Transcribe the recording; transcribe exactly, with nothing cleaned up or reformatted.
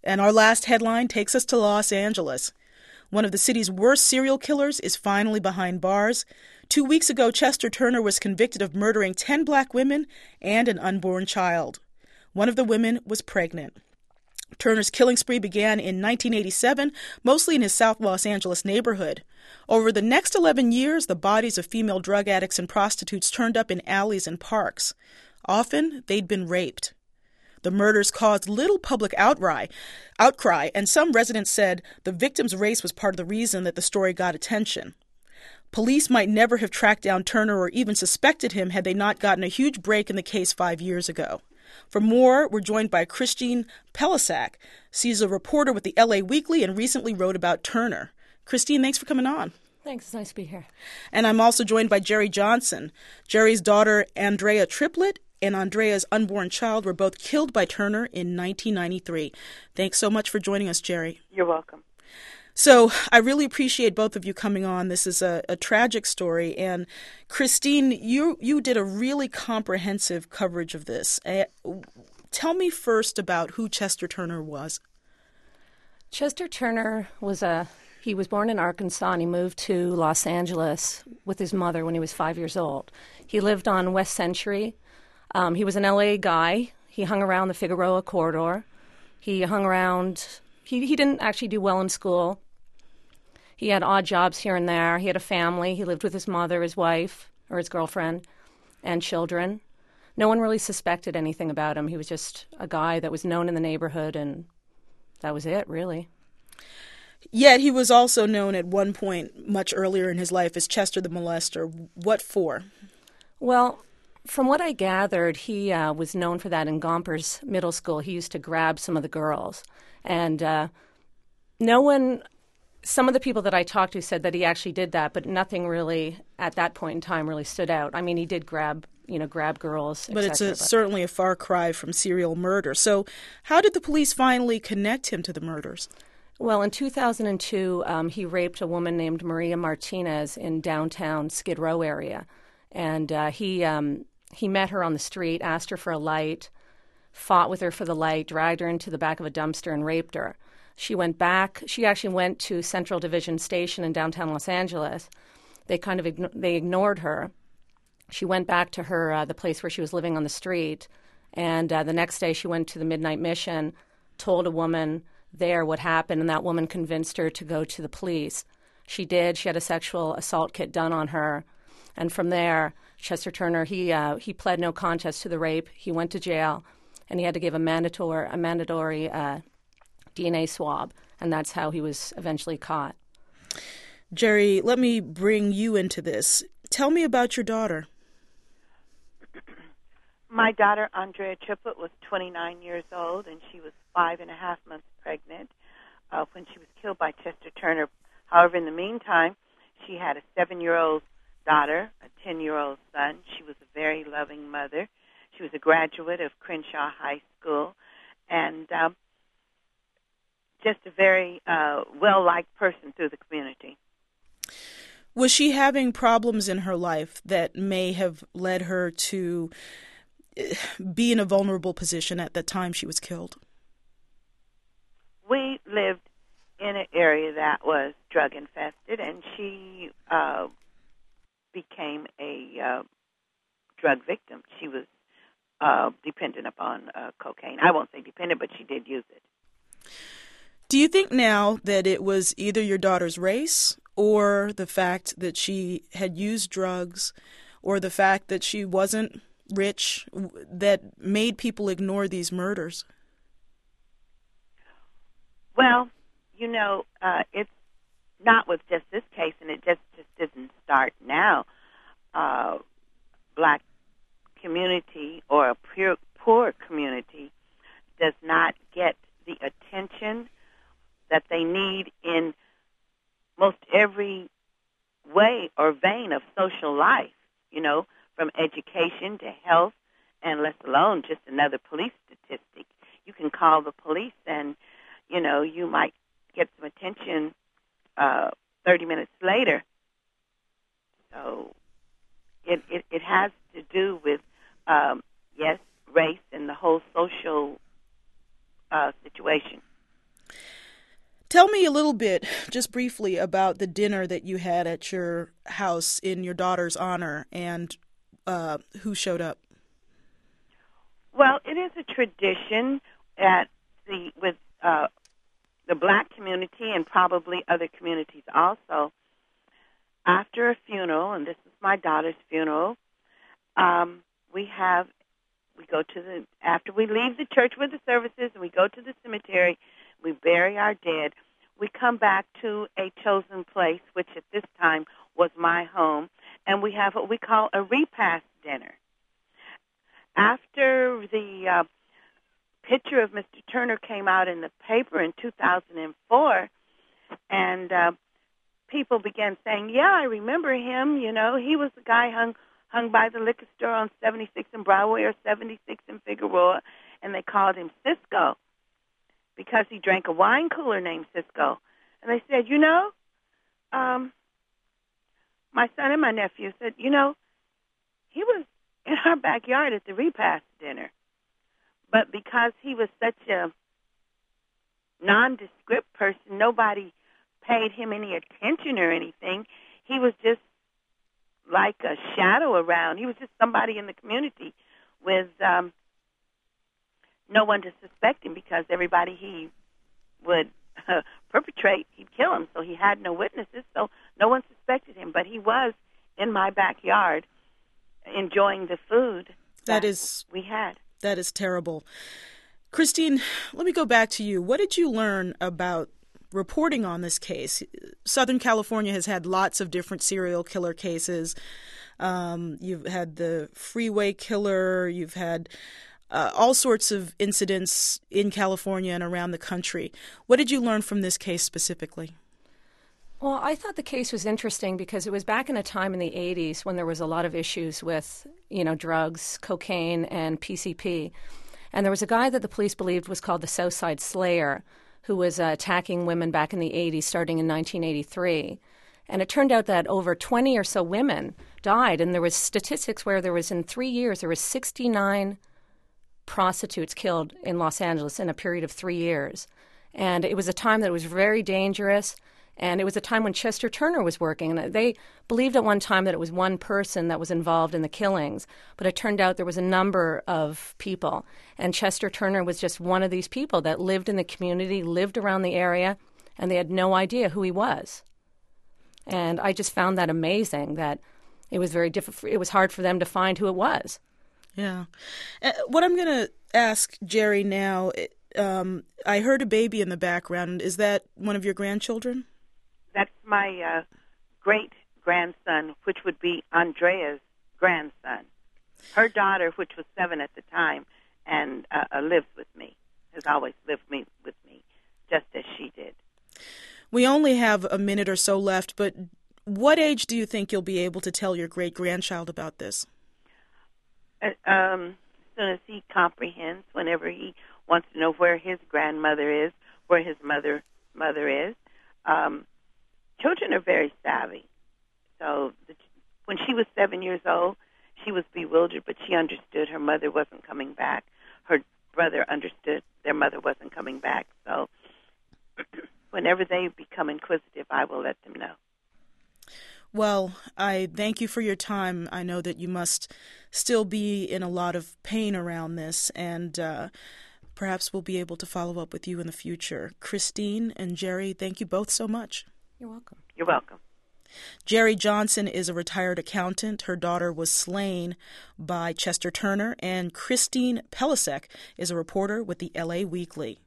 And our last headline takes us to Los Angeles. One of the city's worst serial killers is finally behind bars. Two weeks ago, Chester Turner was convicted of murdering ten black women and an unborn child. One of the women was pregnant. Turner's killing spree began in nineteen eighty-seven, mostly in his South Los Angeles neighborhood. Over the next eleven years, the bodies of female drug addicts and prostitutes turned up in alleys and parks. Often, they'd been raped. The murders caused little public outcry, outcry, and some residents said the victim's race was part of the reason that the story got attention. Police might never have tracked down Turner or even suspected him had they not gotten a huge break in the case five years ago. For more, we're joined by Christine Pelisak. She's a reporter with the L A Weekly and recently wrote about Turner. Christine, thanks for coming on. Thanks. It's nice to be here. And I'm also joined by Jerry Johnson. Jerry's daughter, Andrea Triplett, and Andrea's unborn child were both killed by Turner in nineteen ninety-three. Thanks so much for joining us, Jerry. You're welcome. So I really appreciate both of you coming on. This is a, a tragic story. And Christine, you you did a really comprehensive coverage of this. Uh, tell me first about who Chester Turner was. Chester Turner was a he was born in Arkansas and he moved to Los Angeles with his mother when he was five years old. He lived on West Century. Um, he was an L A guy. He hung around the Figueroa corridor. He hung around. He he didn't actually do well in school. He had odd jobs here and there. He had a family. He lived with his mother, his wife, or his girlfriend, and children. No one really suspected anything about him. He was just a guy that was known in the neighborhood, and that was it, really. Yet he was also known at one point much earlier in his life as Chester the Molester. What for? Well, from what I gathered, he uh, was known for that in Gompers Middle School. He used to grab some of the girls. And uh, no one... Some of the people that I talked to said that he actually did that, but nothing really at that point in time really stood out. I mean, he did grab, you know, grab girls, But et cetera, it's a, but certainly a far cry from serial murder. So how did the police finally connect him to the murders? Well, in two thousand two, um, he raped a woman named Maria Martinez in downtown Skid Row area. And uh, he um, he met her on the street, asked her for a light, fought with her for the light, dragged her into the back of a dumpster and raped her. She went back. She actually went to Central Division Station in downtown Los Angeles. They kind of igno- they ignored her. She went back to her uh, the place where she was living on the street, and uh, the next day she went to the Midnight Mission, told a woman there what happened, and that woman convinced her to go to the police. She did. She had a sexual assault kit done on her, and from there, Chester Turner he uh, he pled no contest to the rape. He went to jail, and he had to give a mandatory a mandatory. Uh, D N A swab, and that's how he was eventually caught. Jerry, let me bring you into this. Tell me about your daughter. My daughter, Andrea Triplett, was twenty-nine years old, and she was five and a half months pregnant uh, when she was killed by Chester Turner. However, in the meantime, she had a seven-year-old daughter, a ten-year-old son. She was a very loving mother. She was a graduate of Crenshaw High School, and um, just a very uh, well-liked person through the community. Was she having problems in her life that may have led her to be in a vulnerable position at the time she was killed? We lived in an area that was drug-infested, and she uh, became a uh, drug victim. She was uh, dependent upon uh, cocaine. I won't say dependent, but she did use it. Do you think now that it was either your daughter's race or the fact that she had used drugs or the fact that she wasn't rich that made people ignore these murders? Well, you know, uh, it's not with just this case, and it just, just didn't start now. Uh, black community or a pure, poor community does not get the attention that they need in most every way or vein of social life, you know, from education to health, and let alone just another police statistic. You can call the police and, you know, you might get some attention uh, thirty minutes later. So it, it, it has to do with, um, yes, race and the whole social uh, situation. Tell me a little bit, just briefly, about the dinner that you had at your house in your daughter's honor, and uh, who showed up. Well, it is a tradition at the with uh, the black community and probably other communities also. After a funeral, and this is my daughter's funeral, um, we have we go to the after we leave the church with the services, and we go to the cemetery. We bury our dead. We come back to a chosen place, which at this time was my home, and we have what we call a repast dinner. After the uh, picture of Mister Turner came out in the paper in two thousand four, and uh, people began saying, yeah, I remember him, you know, he was the guy hung hung by the liquor store on seventy-six in Broadway or seventy-six in Figueroa, and they called him Cisco because he drank a wine cooler named Cisco. And they said, you know, um, my son and my nephew said, you know, he was in our backyard at the repast dinner. But because he was such a nondescript person, nobody paid him any attention or anything. He was just like a shadow around. He was just somebody in the community with um, no one to suspect him because everybody he would uh, perpetrate, he'd kill him. So he had no witnesses, so no one suspected him. But he was in my backyard enjoying the food that, that is we had. That is terrible. Christine, let me go back to you. What did you learn about reporting on this case? Southern California has had lots of different serial killer cases. Um, you've had the freeway killer. You've had uh, all sorts of incidents in California and around the country. What did you learn from this case specifically? Well, I thought the case was interesting because it was back in a time in the eighties when there was a lot of issues with, you know, drugs, cocaine, and P C P. And there was a guy that the police believed was called the Southside Slayer, who was uh, attacking women back in the eighties, starting in nineteen eighty-three. And it turned out that over twenty or so women died, and there was statistics where there was, in three years, there was sixty-nine prostitutes killed in Los Angeles in a period of three years. And it was a time that was very dangerous, and it was a time when Chester Turner was working. And they believed at one time that it was one person that was involved in the killings, but it turned out there was a number of people. And Chester Turner was just one of these people that lived in the community, lived around the area, and they had no idea who he was. And I just found that amazing, that it was very difficult. It was hard for them to find who it was. Yeah. Uh, what I'm going to ask Jerry now, um, I heard a baby in the background. Is that one of your grandchildren? That's my uh, great-grandson, which would be Andrea's grandson. Her daughter, which was seven at the time, and uh, uh, lives with me, has always lived me with me, just as she did. We only have a minute or so left, but what age do you think you'll be able to tell your great-grandchild about this? Uh, um, as soon as he comprehends, whenever he wants to know where his grandmother is, where his mother mother is. Um, children are very savvy. So the, when she was seven years old, she was bewildered, but she understood her mother wasn't coming back. Her brother understood their mother wasn't coming back. So whenever they become inquisitive, I will let them know. Well, I thank you for your time. I know that you must still be in a lot of pain around this, and uh, perhaps we'll be able to follow up with you in the future. Christine and Jerry, thank you both so much. You're welcome. You're welcome. Jerry Johnson is a retired accountant. Her daughter was slain by Chester Turner, and Christine Pelisek is a reporter with the L A Weekly.